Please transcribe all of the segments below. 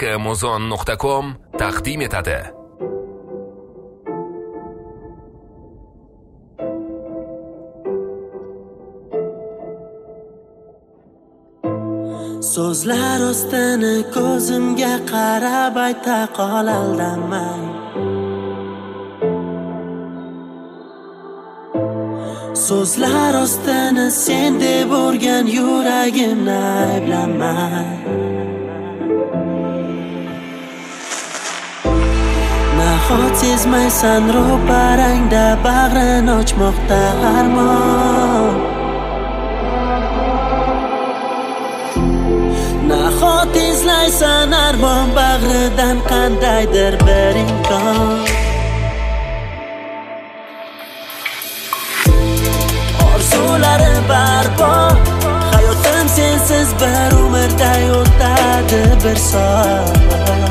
muzon.com taqdim etadi. So'zlar ostini ko'zimga qarab ayta qol aldamay. So'zlar ostini sen deb urgan yuragimni ayblamay. Nahot sezmaysan ro'parangda bag'rin ochmoqda armon. Nahot izlaysan armon bag'ridan qandaydir bir imkon. Orzularim barbod, hayotim sensiz bir umrday o'tadi bir soat.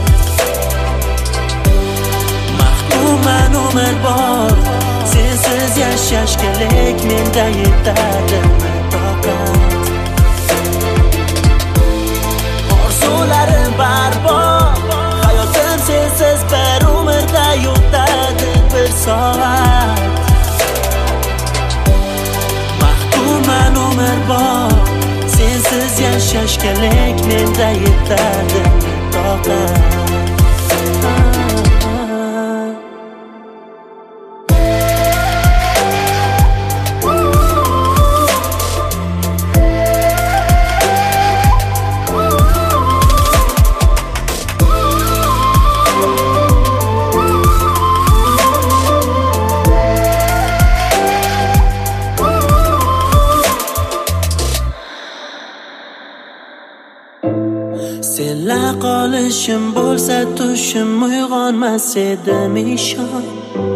Mahkumman umrbod, sensiz yashashga lek menda yetadi toqat. Orzularim barbod, hayotim sensiz bir umrday o'tadi bir soat. Mahkumman umrbod, sensiz yashashga lek menda yetadi toqat. Senla qolishim bo'lsa tushim uyg'onmas edim ishon.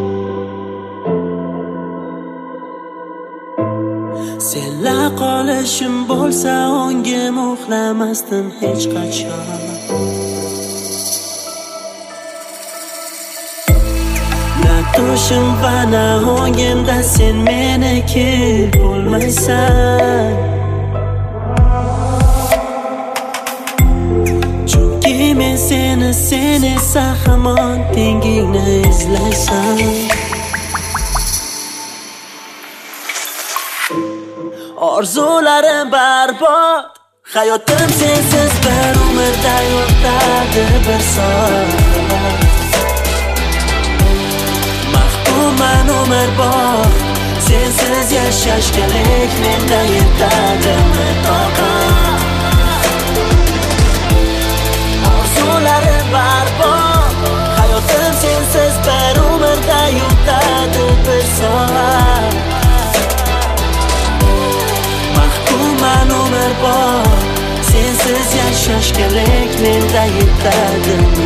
Senla qolishim bo'lsa ongim uxlamasdim hech qachon. Na tushim va na ongimda sen meniki bo'lmaysan. Men sen esa hamon tengingni izlaysan. Orzularim barbod, hayotim sensiz bir umrday o'tadi bir soat. Mahkumman umrbod, sensiz yashashga lek menda yetadi toqat. Orzularim barbod, hayotim sensiz bir umrday o'tadi bir soat. Mahkumman umrbod, sensiz yashashga lek menda yetadi